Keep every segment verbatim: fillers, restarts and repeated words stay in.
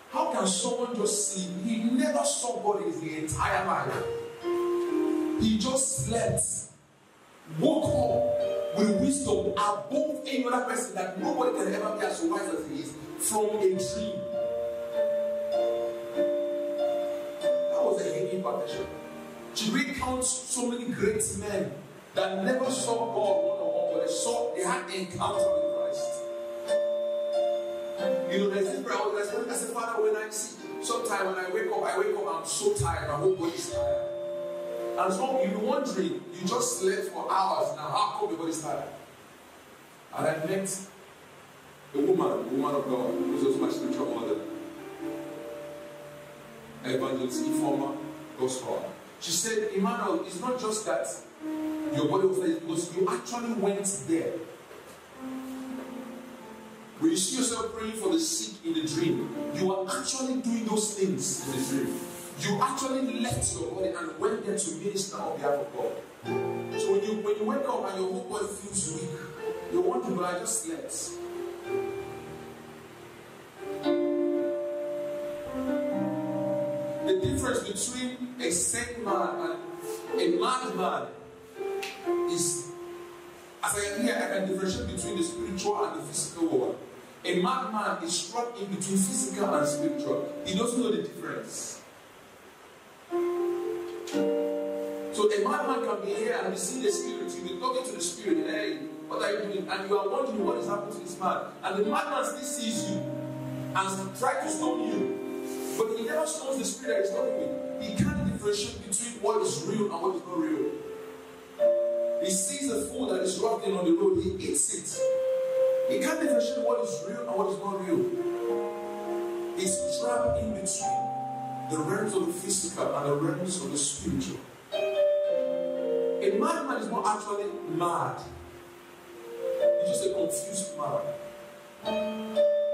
How can someone just sleep? He never saw God in his entire life. He just slept, woke up with wisdom above any other person that nobody can ever be as wise as he is from a dream. That was a heavy impartation. Should we count so many great men that never saw God one-on-one, but they saw, they had an encounter with Christ? You know, there's this prayer I said, Father, when I see, sometimes when I wake up, I wake up, I'm so tired, my whole body is tired. And so you're wondering, you just slept for hours, now how come your body's tired? And I met a woman, a woman of God, who was also my spiritual mother, Evangelist Ifoma Gospel. She said, Emmanuel, it's not just that your body was there, because you actually went there. When you see yourself praying for the sick in the dream, you are actually doing those things in the dream. You actually left your body and went there to minister on behalf of God. So when you when you wake up and your whole body feels weak, you're wondering, but I just slept. The difference between a sane man and a mad man is, as I can hear, I can differentiate between the spiritual and the physical world. A madman is struck in between physical and spiritual. He doesn't know the difference. So a madman can be here and be seeing the spirit. You'll be talking to the spirit. Hey, what are you doing? And you are wondering what is happening to this man. And the madman still sees you and tries to stone you. But he never stones the spirit that he's talking with. He can't differentiate between what is real and what is not real. He sees the food that is rotting on the road. He eats it. He can't differentiate what is real and what is not real. He's trapped in between the realms of the physical and the realms of the spiritual. A madman is not actually mad. He's just a confused man.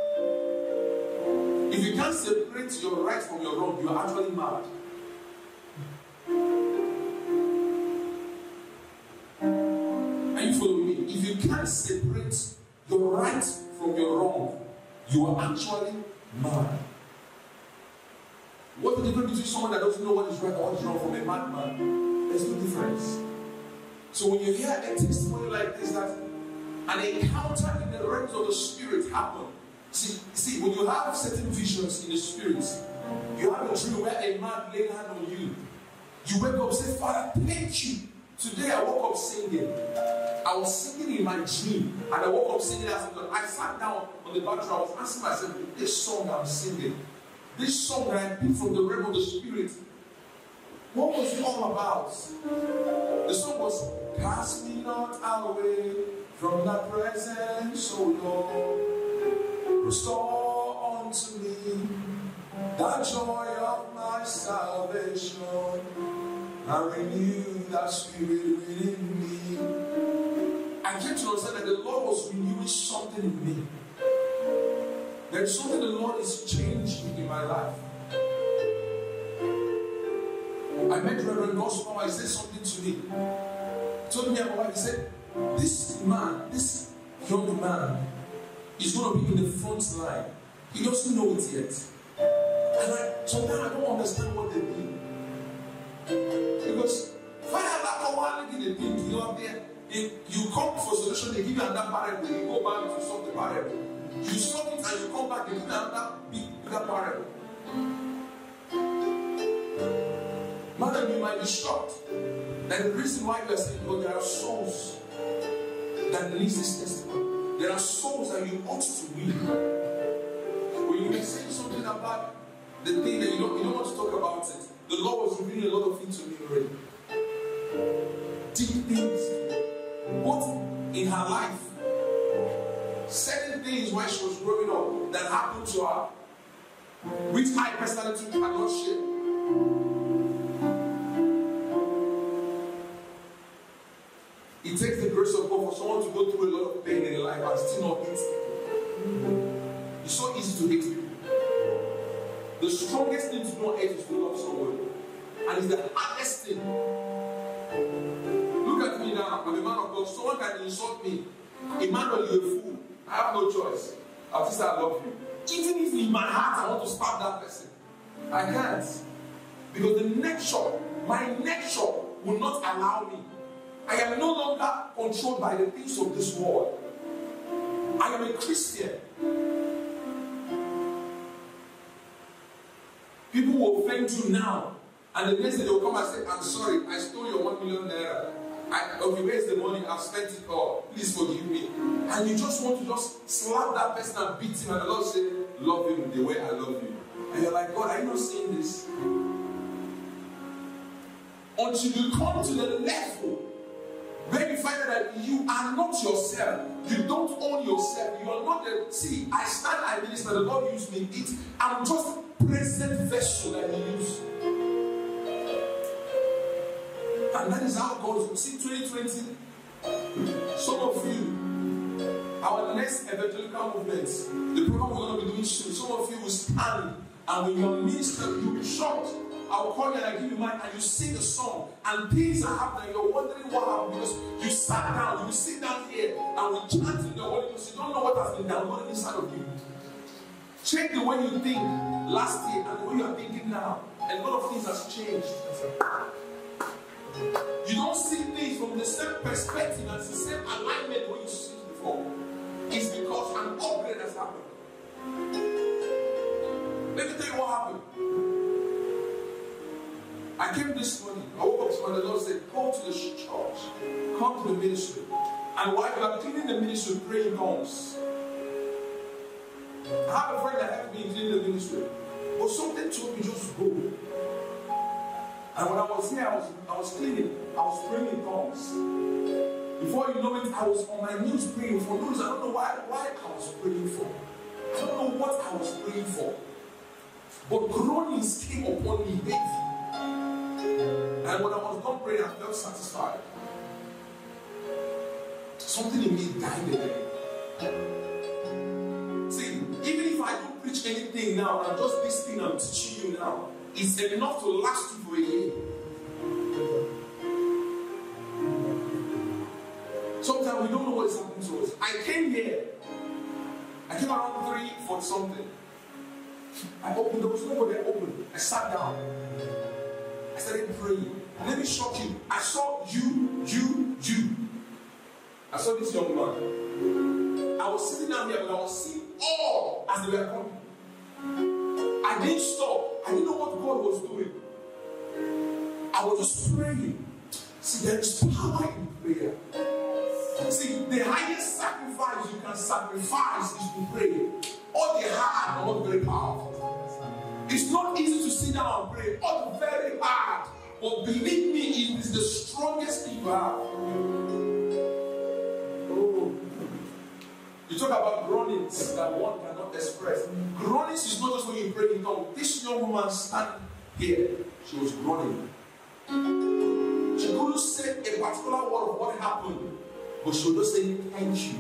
If you can't separate your right from your wrong, you are actually mad. Are you following me? If you can't separate your right from your wrong, you are actually mad. What's the difference between someone that doesn't know what is right and what is wrong from a madman? There's no difference. So when you hear a testimony like this, that an encounter in the realms of the spirit happened. See, see, when you have certain visions in the spirit, you have a dream where a man laid hand on you. You wake up and say, Father, thank you. Today I woke up singing. I was singing in my dream, and I woke up singing as God. I sat down on the bathroom. I was asking myself, this song I'm singing, this song that I picked from the realm of the spirit, what was it all about? The song was, cast me not away from that presence, O Lord. Restore unto me the joy of my salvation, and renew that spirit within me. I came to understand that the Lord was renewing something in me. There is something the Lord is changing in my life. I met Reverend Gospel. He said something to me. He told me about it. He said, this man, this young man, is going to be in the front line. He doesn't know it yet. And I, sometimes I don't understand what they mean. Because you are there. If you come for solution, they give you another parable. You go back to solve the parable. You solve it and you come back, they give you another bigger parable. Madam, you might be shocked that the reason why you are saying, well, there are souls that need this testimony. There are souls that you ought to win. When you are saying something about the thing that you don't, you don't want to talk about it, the Lord was revealing a lot of things to me already. Deep things, both in her life, certain things while she was growing up that happened to her, which I personally cannot share. It takes the grace of God for someone to go through a lot of pain in their life and still not hate people. It's so easy to hate people. The strongest thing to not hate is to love someone. And it's the hardest thing. Look at me now. I'm a man of God. Someone can insult me. Emmanuel, you're a fool. I have no choice. I'll just say I love you. Even if in my heart I want to stab that person, I can't. Because the nature, my nature will not allow me. I am no longer controlled by the things of this world. I am a Christian. People will offend you now, and the next day they will come and say, I'm sorry, I stole your one million naira. I, okay, where's the money? I've spent it all. Please forgive me. And you just want to just slap that person and beat him, and the Lord say, love him the way I love you. And you're like, God, are you not seeing this? Until you come to the level where you find that you are not yourself. You don't own yourself. You are not the... See, I stand, I minister, the Lord used me. It, I'm just present vessel that He used. And that is how God will see twenty twenty. Some of you, our next evangelical movement, the program we're going to be doing soon, some of you will stand, and when you're ministering, you'll be shocked. I will call you and I give you mine, and you sing a song, and things are happening. You're wondering what happened because you sat down, you will sit down here, and we chant in the Holy Ghost. You don't know what has been downloaded inside of you. Check the way you think last year and the way you are thinking now. A lot of things has changed. You don't see things from the same perspective and the same alignment when you see it before. It's because an upgrade has happened. Let me tell you what happened. I came this morning. I woke up this morning. The Lord said, "Go to the church, come to the ministry, and while you are cleaning the ministry, pray in tongues." I have a friend that helped me clean the ministry, but something told me just go. And when I was here, I was, I was cleaning. I was praying in tongues. Before you know it, I was on my knees praying for no reason. I don't know why, why I was praying for. I don't know what I was praying for. But groanings came upon me heavy. And when I was done praying, I felt satisfied. Something in me died again. See, even if I don't preach anything now, and just this thing I'm teaching you now, it's enough to last you for a year. Sometimes we don't know what is happening to us. I came here. I came around three for something. I opened, there was nobody. I opened. I sat down. I started praying. And let me shock you. I saw you, you, you. I saw this young man. I was sitting down here, but I was seeing all as they were coming. I didn't stop. I didn't know what God was doing. I was just praying. See, there is power in prayer. See, the highest sacrifice you can sacrifice is to pray. All the hard are not very powerful. It's not easy to sit down and pray. All very hard. But believe me, it is the strongest thing you have. Oh. You talk about groanings that one cannot express. Groanings is not just when you pray in tongues. This young woman standing here, she was groaning. She couldn't say a particular word of what happened, but she was just saying, thank you.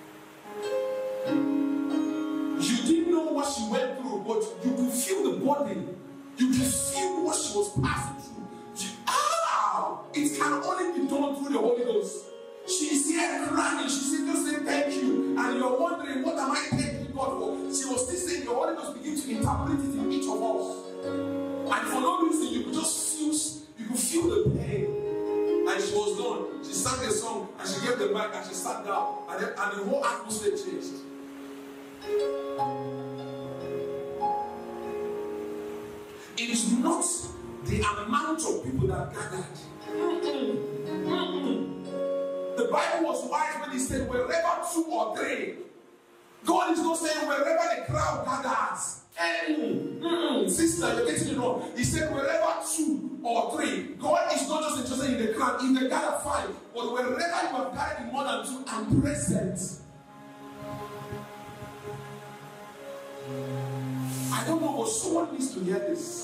You didn't know what she went through, but you could feel the burden. You could feel what she was passing through. You, ah! It can only be done through the Holy Ghost. She's here crying. She said, just say thank you. And you're wondering, what am I thanking God for? She was still saying, the Holy Ghost begin to interpret it in each of us. And for no reason, you could just feel, you could feel the pain. And she was done. She sang a song, and she gave the mic, and she sat down. And, then, and the whole atmosphere changed. It is not the amount of people that gathered. Mm-mm. Mm-mm. The Bible was wise when he said, wherever two or three. God is not saying wherever the crowd gathers. Mm-mm. Mm-mm. Sister, you're getting it wrong. He said wherever two or three. God is not just interested in the crowd. In the gather five. But wherever you have gathered in more than two, I'm present. I don't know, but someone needs to hear this.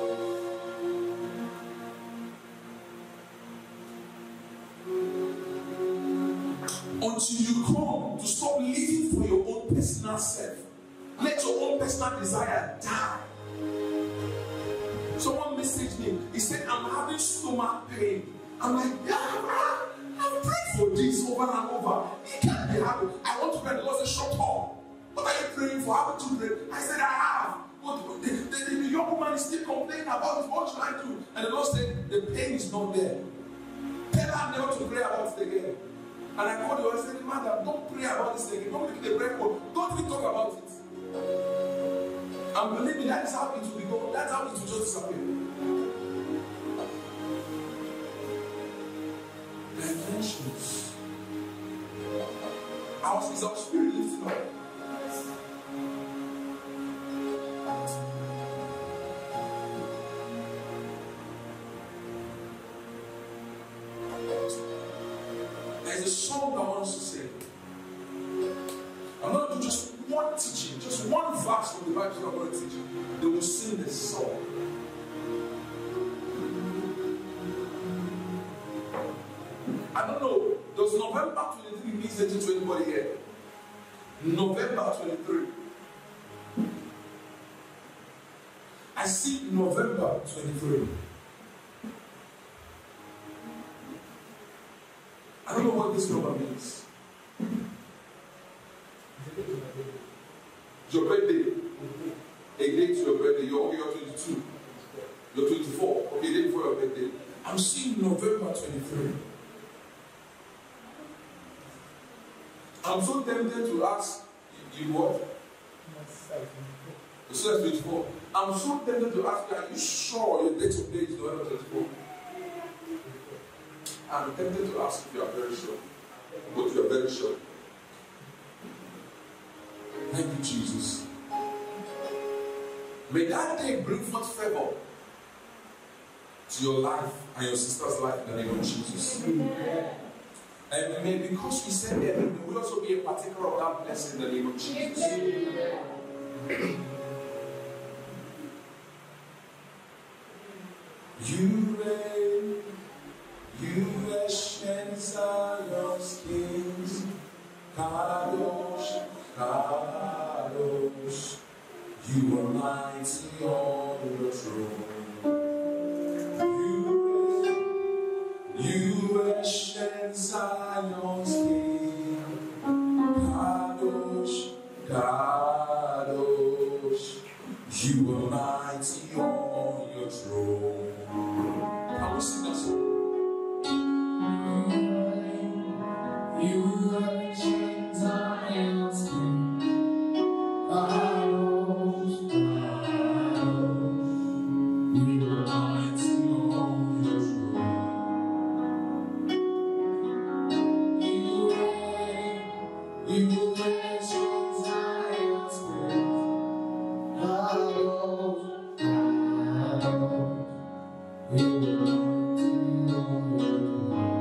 Until you come to stop living for your own personal self, let your own personal desire die. Someone messaged me. He said, I'm having stomach pain. I'm like, yeah, I've prayed for this over and over. It can't be happening. I want to pray. The Lord said, shut up. What are you praying for? Haven't you prayed? I said, I have. But the, the, the, the young woman is still complaining about it. What should I do? And the Lord said, the pain is not there. Tell her never to pray about it again. And I called her and said, Madam, don't pray about this again. Don't make it a prayer call. Don't even talk about it. And believe me, that is how it will be gone. That's how it will just disappear. Dimensions. Our, is our spirit lifting up? There's a song I want us to sing. I'm not going to do just one teaching, just one verse from the Bible I'm going to teach. They will sing this song. I don't know. Does November twenty-three mean anything to anybody here? November twenty-three. I see November twenty-three. I don't know what this number means. Your birthday. A day to your birthday. You're, you're twenty-two. You're twenty-four. Okay, day before your birthday. I'm seeing November twenty-three. I'm so tempted to ask you, you what? So that's twenty-four. I'm so tempted to ask you, are you sure your date of day is November twenty-four? I'm tempted to ask if you are very sure. But you are very sure. Thank you, Jesus. May that day bring forth favor to your life and your sister's life in the name of Jesus. And may, because we said that, we will also be a partaker of that blessing in the name of Jesus. You reign, you ancient Zion's kings, Kadosh, Kadosh, you are mighty on your throne. You ancient Zion's king, Kadosh, Kadosh, you are mighty on your throne. Can we sing that song? You ancient Zion's king, Kadosh, Kadosh, you are mighty on your throne. You ancient Zion's king, Kadosh, Kadosh, you are mighty on your throne.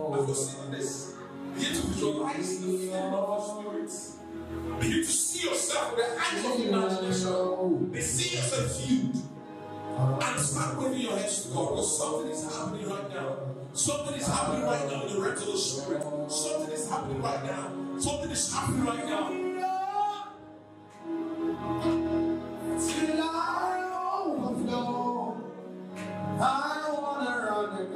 As you're singing this, begin to visualize the feeling of your spirit. Begin to see yourself with the eyes of imagination. Be see yourself viewed. And start waving your hands to God, because something is happening right now. Something is happening right now in the realms of the spirit. Something is happening right now. Something is happening right now. Till I overflow, I wanna run and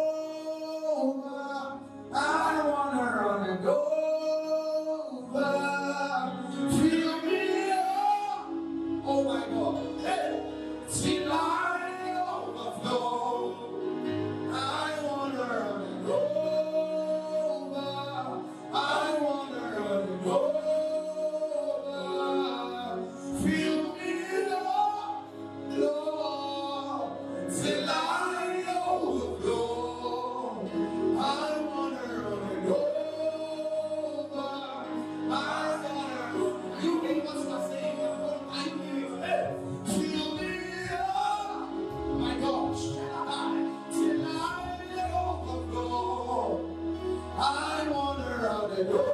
over. I wanna run and over. Fill me up, oh my God. Hey. Till I overflow, I wanna run and over. I wanna run and over. Fill me up, Lord, till I overflow. I wanna run and over. I wanna run. You can what's my saying? I need it. Fill me up, my gosh, till I overflow. I wanna run and over.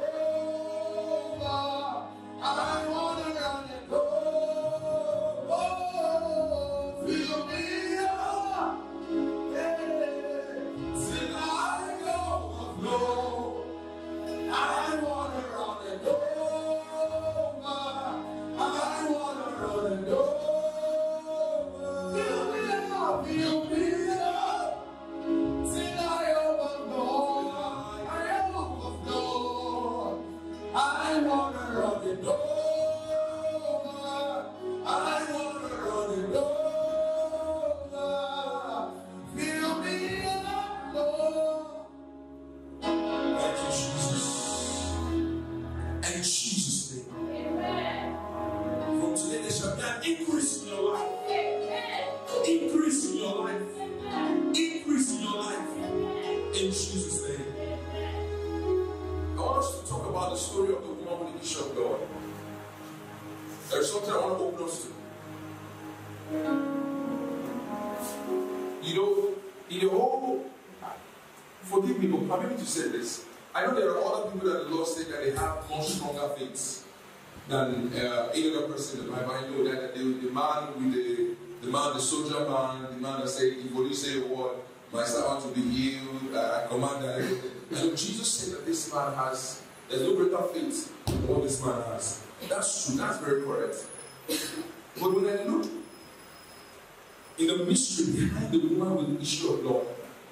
I wanna run and over. Fill me up, yeah, till I overflow. I wanna run and over. I wanna run and over. Fill me up, fill me up, till I overflow. I overflow. I wanna run it over. I wanna run it over. Fill me up, Lord. Thank you, Jesus. And in Jesus' name. Amen. From today there shall be an increase in your life. Amen. Increase in your life. Amen. Increase in your life. Amen. In Jesus' name. I want us to talk about the story of the woman with the issue of blood. There's something I want to open us to. You know, in the whole, forgive me, but permit me to say this. I know there are other people that the Lord said that they have much stronger faith than uh, any other person in the Bible. I know that the, the man with the, the man, the soldier man, the man that said, if you say a word, my servant will be healed, uh, I command that. And so Jesus said that this man has, there's no greater faith than what this man has. That's true, that's very correct. But when I look in the mystery behind the woman with the issue of blood,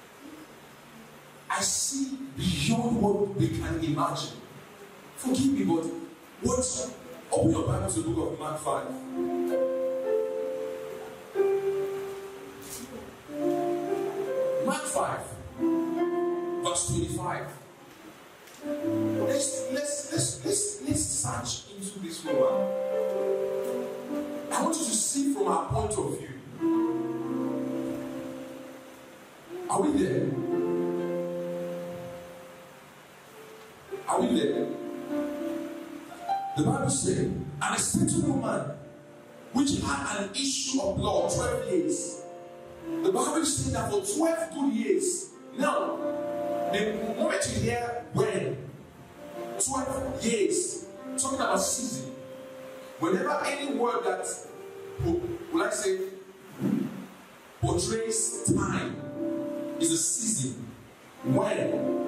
I see beyond what we can imagine. Forgive me, but what? Open your Bible to the book of Mark five. Mark five, verse twenty-five. Let's let's let's let's let's search into this woman. I want you to see from our point of view. Are we there? Are we there? The Bible says, and a certain woman which had an issue of blood twelve years. The Bible says that for twelve good years. Now, the moment you hear when, twelve years, talking about season. Whenever any word that, will I say, portrays time is a season. When?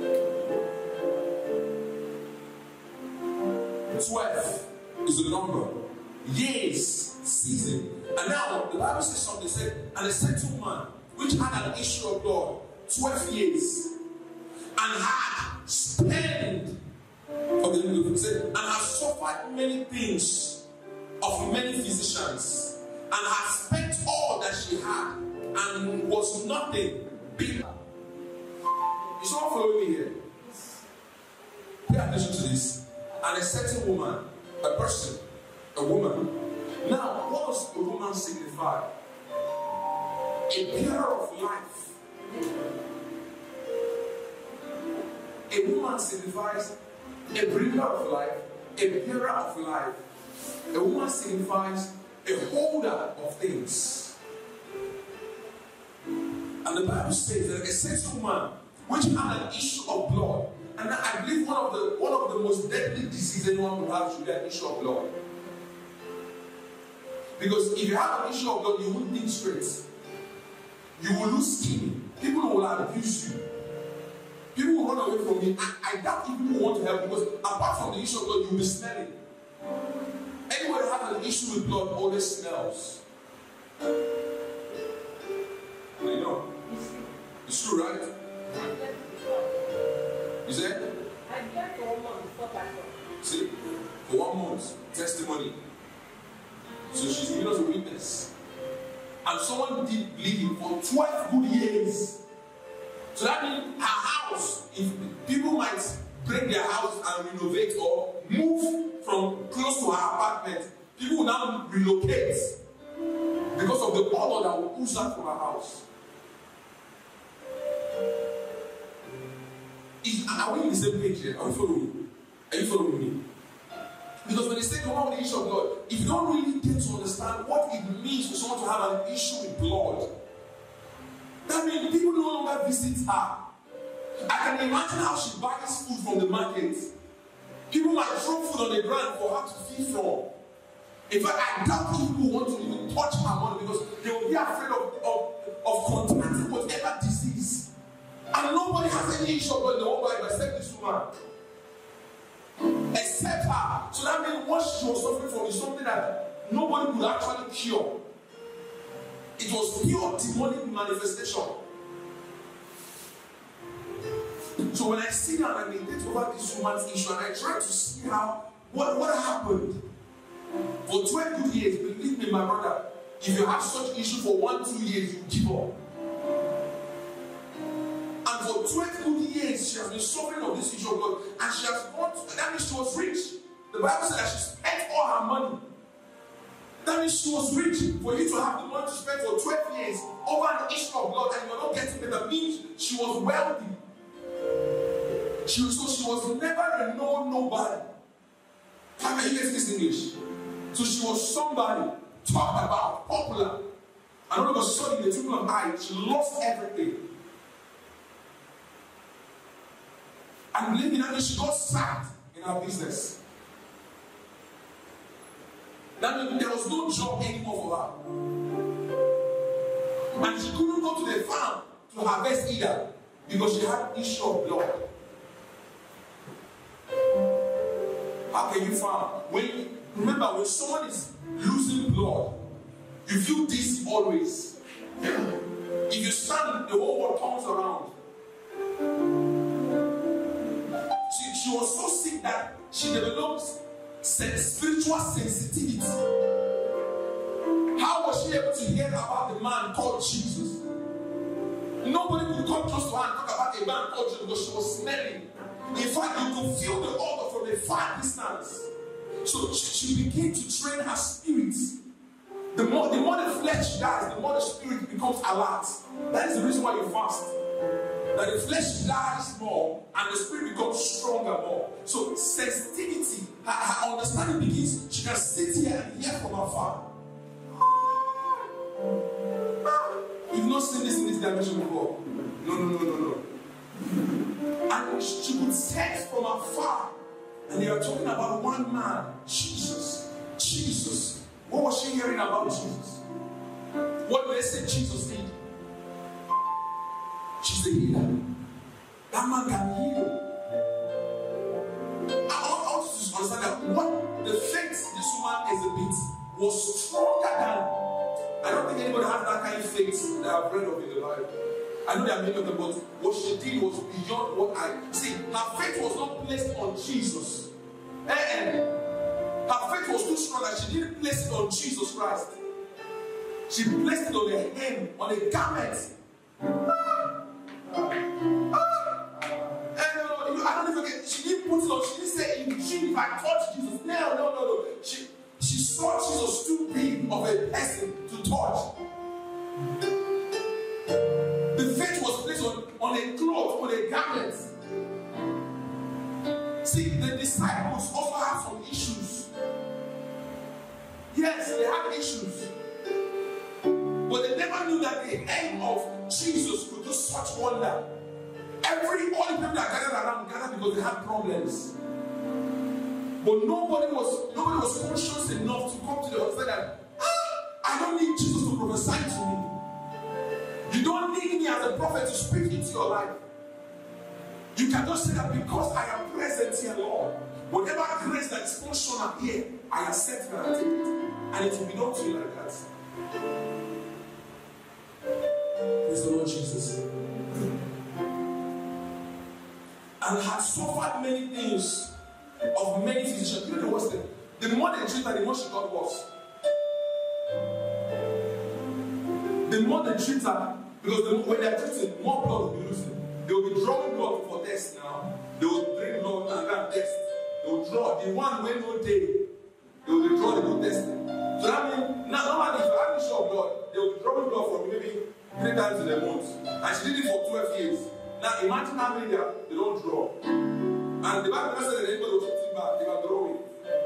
twelve is the number. Years, season. And now the Bible says something, said, and a certain woman which had an issue of blood twelve years and had spent, okay, said, and had suffered many things of many physicians, and had spent all that she had, and was nothing bigger. Is someone following me here? Pay attention to this. And a certain woman, a person, a woman. Now, what does a woman signify? A bearer of life. A woman signifies a bringer of life, a bearer of life. A woman signifies a holder of things. And the Bible says that a certain woman which had an issue of blood. And I believe one of the one of the most deadly diseases anyone will have should be an issue of blood. Because if you have an issue of blood, you won't think straight. You will lose skin. People will abuse you. People will run away from you. I, I doubt if people want to help, because apart from the issue of blood, you'll be smelling. Anyone who has an issue with blood always smells. You know? It's true, right? You said? I get for one month. See? For one month. Testimony. So she's giving us a witness. And someone did bleeding for twelve good years. So that means her house, if people might break their house and renovate or move from close to her apartment, people will now relocate because of the odor that will ooze out from her house. Is, are we in the same page here? Are you following me? Are you following me? Because when they say the one with the issue of blood, if you don't really get to understand what it means for someone to have an issue with blood, that means people no longer visit her. I can imagine how she buys food from the market. People might throw food on the ground for her to feed from. In fact, I doubt people want to even touch her money because they will be afraid of, of, of contracting whatever disease. And nobody has any issue of blood in the whole Bible except this woman. Except her. So that means what she was suffering from is something that nobody could actually cure. It was pure demonic manifestation. So when I sit down and meditate over this woman's issue and I try to see how what, what happened for twelve good years, believe me, my brother, if you have such issue for one, two years, you give up. And for twelve good years, she has been suffering of this issue of blood, and she has gone to, that means she was rich. The Bible said that she spent all her money. That means she was rich. For you to have the money to spend for twelve years over an issue of blood and you're not getting it, that means she was wealthy. She was, so she was never a no nobody. How can you get this English? So she was somebody talked about, popular. And all of a sudden, in the twinkle of an eye, she lost everything. And believe me, that means she got sacked in her business. That means there was no job anymore for her. And she couldn't go to the farm to harvest either because she had issue of blood. How can you farm? When, remember, when someone is losing blood, you feel dizzy always. If you stand, the whole world turns around. She, she was so sick that she developed spiritual sensitivity. How was she able to hear about the man called Jesus? Nobody could come close to her and talk about a man called Jesus because she was smelling. In fact, you could feel the odor from a far distance. So she, she began to train her spirit. The more, the more the flesh dies, the more the spirit becomes alert. That is the reason why you fast. That the flesh dies more and the spirit becomes stronger more. So sensitivity, her, her understanding begins. She can sit here and hear from afar. You've not seen this in this dimension before. No, no, no, no, no. And she could sense from afar. And they are talking about one man, Jesus. Jesus. What was she hearing about Jesus? What did they say Jesus did? She's a healer. That man can heal. I want, I want you to understand that what the faith this woman exhibits was stronger than. I don't think anybody has that kind of faith that I've read of in the Bible. I know there are many of them, but what she did was beyond what I see. Her faith was not placed on Jesus. And her faith was too strong that she didn't place it on Jesus Christ. She placed it on a hem, on a garment. Ah, ah, and uh, I don't even get. She didn't put it on. She didn't say, "If I touch Jesus," no, no, no, no. She she saw Jesus too big of a person to touch. The faith was placed on, on a cloth, on a garment. See, the disciples also have some issues. Yes, they had issues. But they never knew that the aim of Jesus could do such wonder. Every all the people that gathered around gathered because they had problems. But nobody was nobody was conscious enough to come to the altar that ah, I don't need Jesus to prophesy to me. You don't need me as a prophet to speak into your life. You can just say that because I am present here, Lord. Whatever grace that is functional here, I accept and I take it. And it will be done to you like that. Praise the Lord Jesus. And had suffered many things of many physicians. You know the worst thing? The more they treat her, the more she got worse. The more they treat her, because the, when they are treating, more blood will be losing. They will be drawing blood for tests now. They will drink blood and go test. They will draw. The one when no day, they will be drawing, they will test it. So that means, now normally if you have a short blood, they will be drawing blood from maybe three times in a month. And she did it for twelve years. Now imagine how many they, are, they don't draw. And the Bible said that anybody was putting back, they were drawing.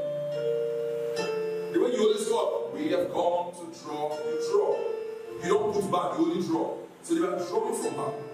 The way you always go, we have come to draw, you draw. You don't put back, you only draw. So they were drawing from her.